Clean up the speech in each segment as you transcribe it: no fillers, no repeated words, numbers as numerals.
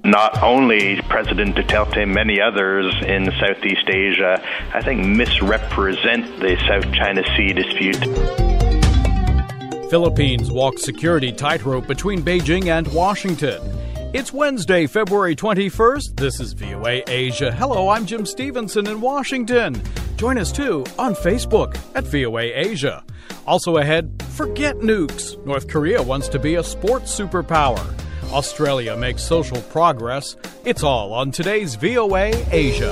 Not only President Duterte, many others in Southeast Asia, I think, misrepresent the South China Sea dispute. Philippines walks security tightrope between Beijing and Washington. It's Wednesday, February 21st. This is VOA Asia. Hello, I'm Jim Stevenson in Washington. Join us, too, on Facebook at VOA Asia. Also ahead, forget nukes. North Korea wants to be a sports superpower. Australia makes social progress. It's all on today's VOA Asia.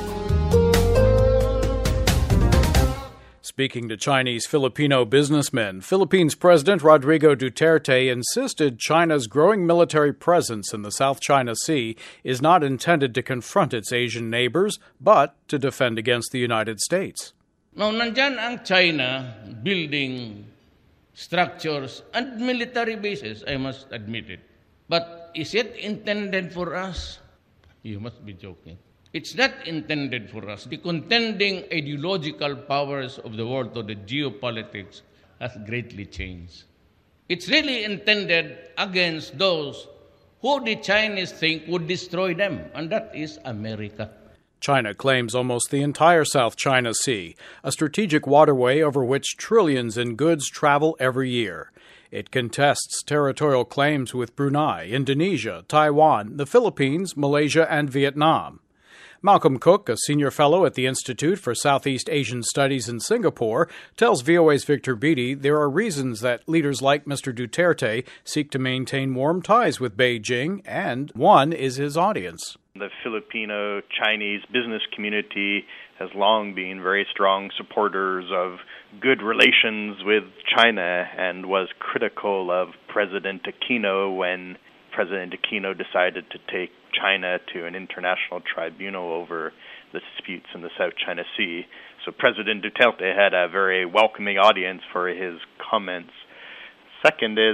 Speaking to Chinese-Filipino businessmen, Philippines President Rodrigo Duterte insisted China's growing military presence in the South China Sea is not intended to confront its Asian neighbors, but to defend against the United States. Now, nandyan ang China building structures and military bases, I must admit it. But is it intended for us? You must be joking. It's not intended for us. The contending ideological powers of the world or the geopolitics has greatly changed. It's really intended against those who the Chinese think would destroy them, and that is America. China claims almost the entire South China Sea, a strategic waterway over which trillions in goods travel every year. It contests territorial claims with Brunei, Indonesia, Taiwan, the Philippines, Malaysia, and Vietnam. Malcolm Cook, a senior fellow at the Institute for Southeast Asian Studies in Singapore, tells VOA's Victor Beattie there are reasons that leaders like Mr. Duterte seek to maintain warm ties with Beijing, and one is his audience. The Filipino-Chinese business community has long been very strong supporters of good relations with China and was critical of President Aquino when President Aquino decided to take China to an international tribunal over the disputes in the South China Sea. So President Duterte had a very welcoming audience for his comments. Second is,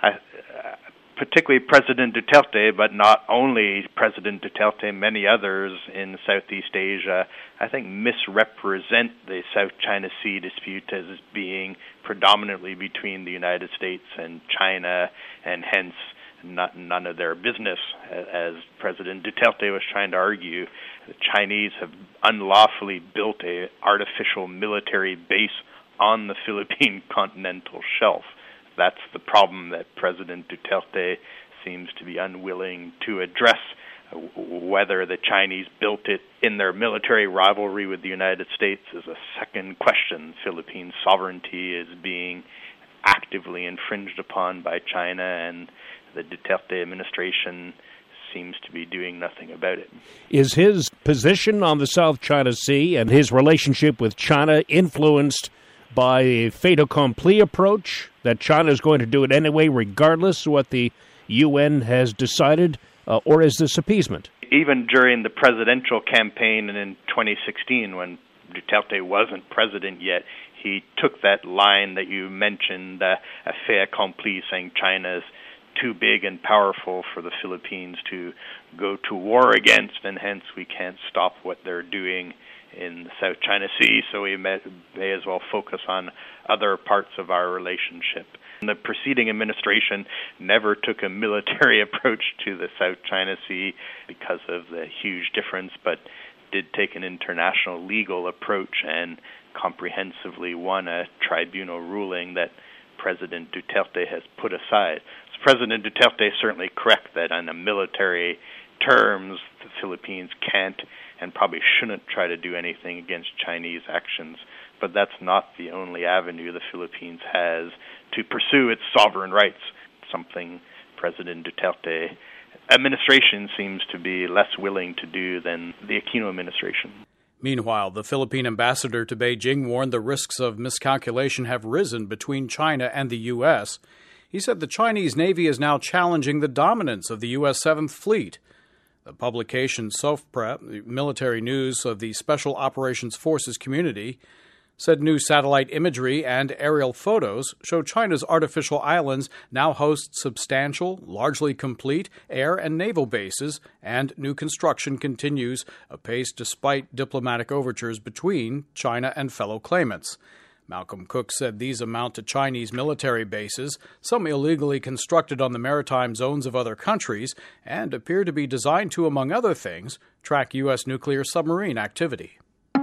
particularly President Duterte, but not only President Duterte, many others in Southeast Asia, I think misrepresent the South China Sea dispute as being predominantly between the United States and China, and hence none of their business. As President Duterte was trying to argue, the Chinese have unlawfully built an artificial military base on the Philippine continental shelf. That's the problem that President Duterte seems to be unwilling to address. Whether the Chinese built it in their military rivalry with the United States is a second question. Philippine sovereignty is being actively infringed upon by China, and the Duterte administration seems to be doing nothing about it. Is his position on the South China Sea and his relationship with China influenced by a fait accompli approach, that China is going to do it anyway regardless of what the UN has decided, or is this appeasement? Even during the presidential campaign and in 2016, when Duterte wasn't president yet, he took that line that you mentioned, a fait accompli, saying China's too big and powerful for the Philippines to go to war against, and hence we can't stop what they're doing in the South China Sea, so we may as well focus on other parts of our relationship. The preceding administration never took a military approach to the South China Sea because of the huge difference, but did take an international legal approach and comprehensively won a tribunal ruling that President Duterte has put aside. So President Duterte is certainly correct that on a military terms, the Philippines can't and probably shouldn't try to do anything against Chinese actions. But that's not the only avenue the Philippines has to pursue its sovereign rights, something President Duterte administration seems to be less willing to do than the Aquino administration. Meanwhile, the Philippine ambassador to Beijing warned the risks of miscalculation have risen between China and the U.S. He said the Chinese Navy is now challenging the dominance of the U.S. 7th Fleet. The publication SOFPREP, military news of the Special Operations Forces community, said new satellite imagery and aerial photos show China's artificial islands now host substantial, largely complete air and naval bases, and new construction continues apace despite diplomatic overtures between China and fellow claimants. Malcolm Cook said these amount to Chinese military bases, some illegally constructed on the maritime zones of other countries, and appear to be designed to, among other things, track U.S. nuclear submarine activity.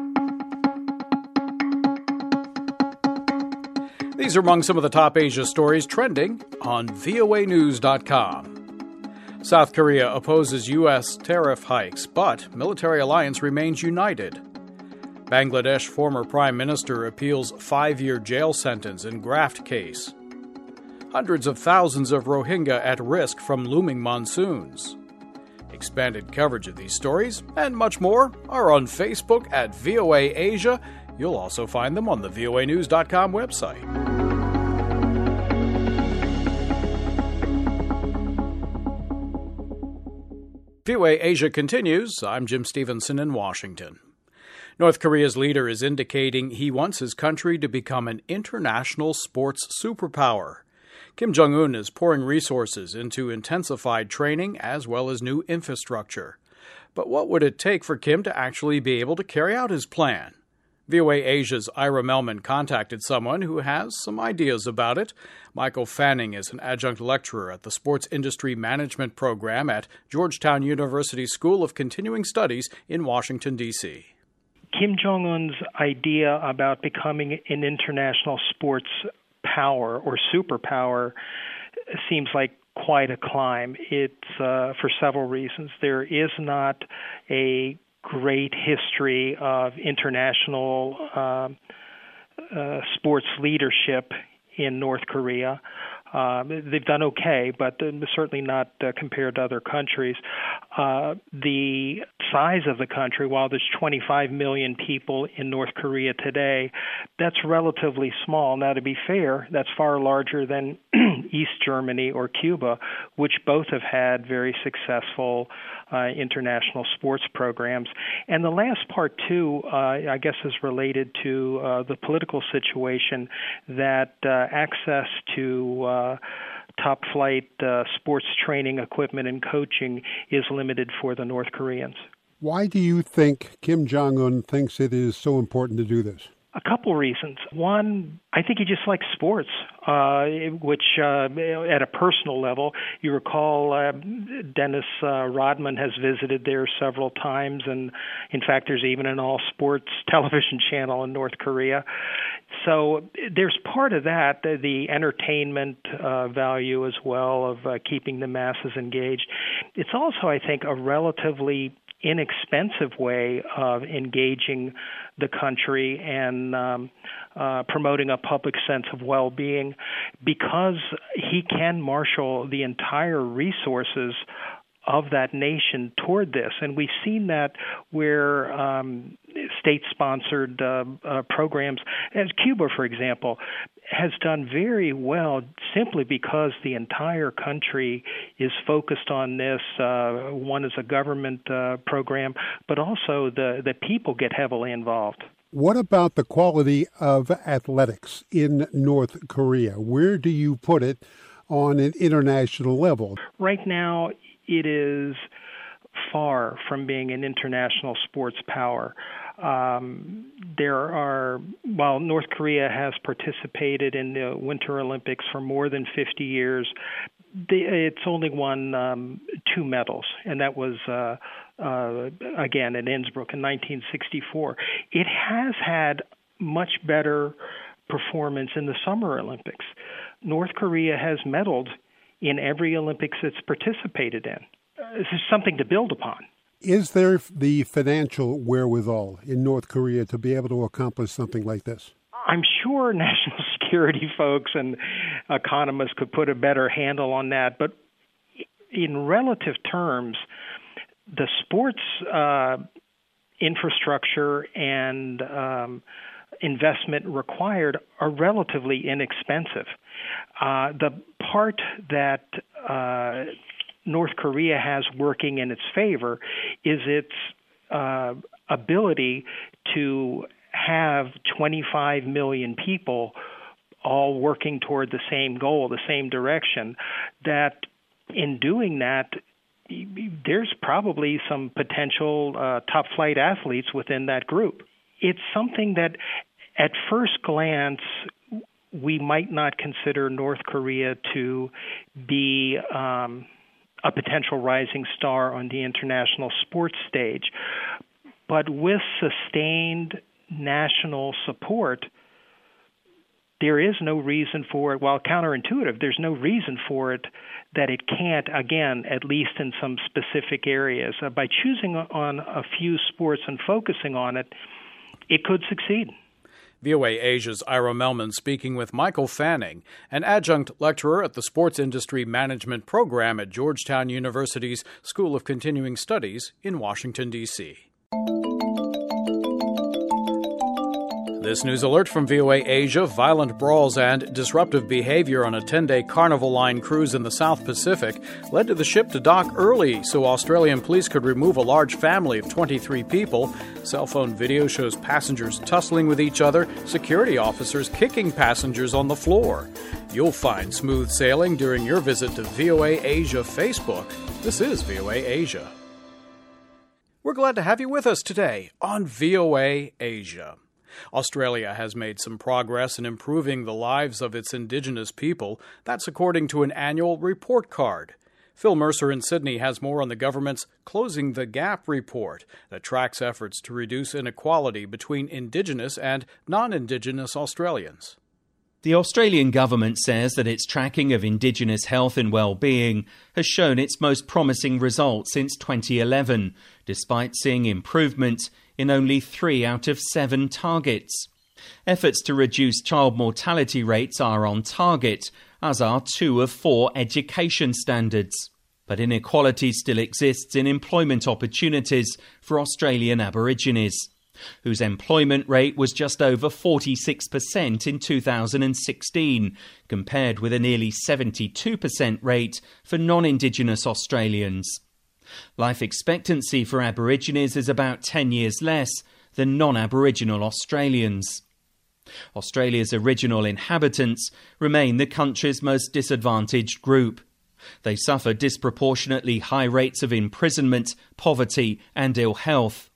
These are among some of the top Asia stories trending on voanews.com. South Korea opposes U.S. tariff hikes, but military alliance remains united. Bangladesh former Prime Minister appeals 5-year jail sentence in graft case. Hundreds of thousands of Rohingya at risk from looming monsoons. Expanded coverage of these stories and much more are on Facebook at VOA Asia. You'll also find them on the voanews.com website. VOA Asia continues. I'm Jim Stevenson in Washington. North Korea's leader is indicating he wants his country to become an international sports superpower. Kim Jong-un is pouring resources into intensified training as well as new infrastructure. But what would it take for Kim to actually be able to carry out his plan? VOA Asia's Ira Melman contacted someone who has some ideas about it. Michael Fanning is an adjunct lecturer at the Sports Industry Management Program at Georgetown University School of Continuing Studies in Washington, D.C. Kim Jong-un's idea about becoming an international sports power or superpower seems like quite a climb. It's for several reasons. There is not a great history of international sports leadership in North Korea. They've done okay, but certainly not compared to other countries. The size of the country, while there's 25 million people in North Korea today, that's relatively small. Now, to be fair, that's far larger than East Germany or Cuba, which both have had very successful international sports programs. And the last part, too, I guess is related to the political situation, that access to top-flight sports training equipment and coaching is limited for the North Koreans. Why do you think Kim Jong-un thinks it is so important to do this? A couple reasons. One, I think he just likes sports, which at a personal level, you recall Dennis Rodman has visited there several times, and in fact, there's even an all-sports television channel in North Korea. So there's part of that, the entertainment value as well of keeping the masses engaged. It's also, I think, a relatively inexpensive way of engaging the country and promoting a public sense of well-being, because he can marshal the entire resources of that nation toward this. And we've seen that where state-sponsored programs, as Cuba, for example, has done very well simply because the entire country is focused on this. One is a government program, but also the people get heavily involved. What about the quality of athletics in North Korea? Where do you put it on an international level? Right now, it is far from being an international sports power. While North Korea has participated in the Winter Olympics for more than 50 years, it's only won 2 medals, and that was, again, in Innsbruck in 1964. It has had much better performance in the Summer Olympics. North Korea has medaled in every Olympics it's participated in. This is something to build upon. Is there the financial wherewithal in North Korea to be able to accomplish something like this? I'm sure national security folks and economists could put a better handle on that. But in relative terms, the sports infrastructure and investment required are relatively inexpensive. The part that North Korea has working in its favor is its ability to have 25 million people all working toward the same goal, the same direction, that in doing that, there's probably some potential top-flight athletes within that group. It's something that at first glance, we might not consider North Korea to be a potential rising star on the international sports stage. But with sustained national support, there is no reason for it, while counterintuitive, there's no reason for it that it can't, again, at least in some specific areas. By choosing on a few sports and focusing on it, it could succeed. VOA Asia's Ira Melman speaking with Michael Fanning, an adjunct lecturer at the Sports Industry Management Program at Georgetown University's School of Continuing Studies in Washington, D.C. This news alert from VOA Asia: violent brawls and disruptive behavior on a 10-day Carnival Line cruise in the South Pacific led to the ship to dock early so Australian police could remove a large family of 23 people. Cell phone video shows passengers tussling with each other, security officers kicking passengers on the floor. You'll find smooth sailing during your visit to VOA Asia Facebook. This is VOA Asia. We're glad to have you with us today on VOA Asia. Australia has made some progress in improving the lives of its Indigenous people. That's according to an annual report card. Phil Mercer in Sydney has more on the government's Closing the Gap report that tracks efforts to reduce inequality between Indigenous and non-Indigenous Australians. The Australian government says that its tracking of Indigenous health and well-being has shown its most promising results since 2011, despite seeing improvement in only 3 out of 7 targets. Efforts to reduce child mortality rates are on target, as are 2 of 4 education standards. But inequality still exists in employment opportunities for Australian Aborigines, whose employment rate was just over 46% in 2016, compared with a nearly 72% rate for non-Indigenous Australians. Life expectancy for Aborigines is about 10 years less than non-Aboriginal Australians. Australia's original inhabitants remain the country's most disadvantaged group. They suffer disproportionately high rates of imprisonment, poverty and ill health.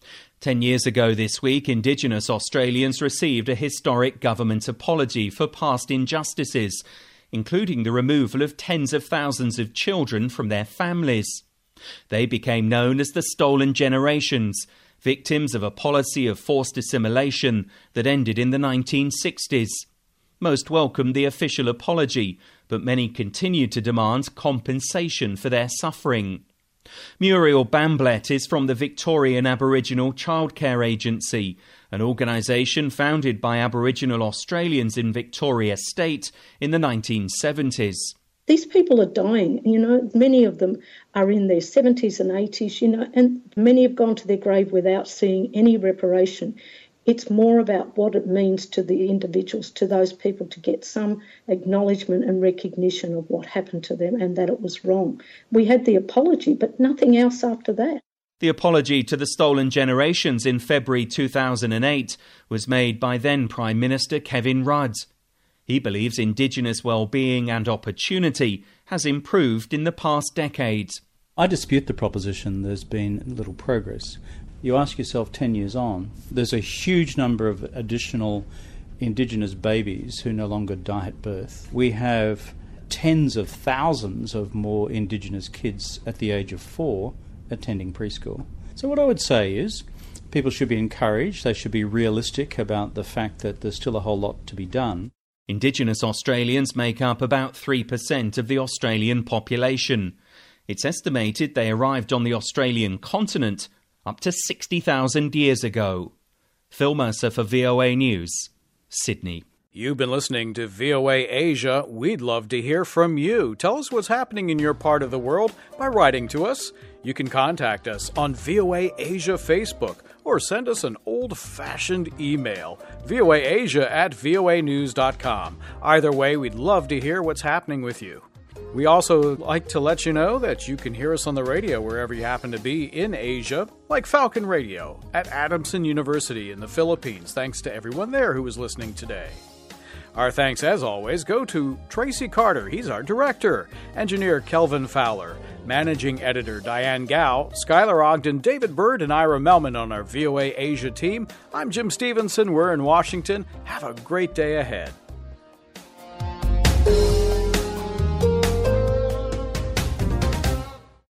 10 years ago this week, Indigenous Australians received a historic government apology for past injustices, including the removal of tens of thousands of children from their families. They became known as the Stolen Generations, victims of a policy of forced assimilation that ended in the 1960s. Most welcomed the official apology, but many continued to demand compensation for their suffering. Muriel Bamblett is from the Victorian Aboriginal Childcare Agency, an organisation founded by Aboriginal Australians in Victoria State in the 1970s. These people are dying, many of them are in their 70s and 80s, and many have gone to their grave without seeing any reparation. It's more about what it means to the individuals, to those people, to get some acknowledgement and recognition of what happened to them and that it was wrong. We had the apology, but nothing else after that. The apology to the Stolen Generations in February 2008 was made by then Prime Minister Kevin Rudd. He believes Indigenous well-being and opportunity has improved in the past decades. I dispute the proposition there's been little progress. You ask yourself 10 years on, there's a huge number of additional Indigenous babies who no longer die at birth. We have tens of thousands of more Indigenous kids at the age of 4 attending preschool. So what I would say is people should be encouraged, they should be realistic about the fact that there's still a whole lot to be done. Indigenous Australians make up about 3% of the Australian population. It's estimated they arrived on the Australian continent up to 60,000 years ago. Phil Mercer for VOA News, Sydney. You've been listening to VOA Asia. We'd love to hear from you. Tell us what's happening in your part of the world by writing to us. You can contact us on VOA Asia Facebook or send us an old-fashioned email, voaasia@voanews.com. Either way, we'd love to hear what's happening with you. We also like to let you know that you can hear us on the radio wherever you happen to be in Asia, like Falcon Radio at Adamson University in the Philippines. Thanks to everyone there who is listening today. Our thanks, as always, go to Tracy Carter. He's our director. Engineer Kelvin Fowler. Managing editor Diane Gao. Skylar Ogden, David Bird, and Ira Melman on our VOA Asia team. I'm Jim Stevenson. We're in Washington. Have a great day ahead.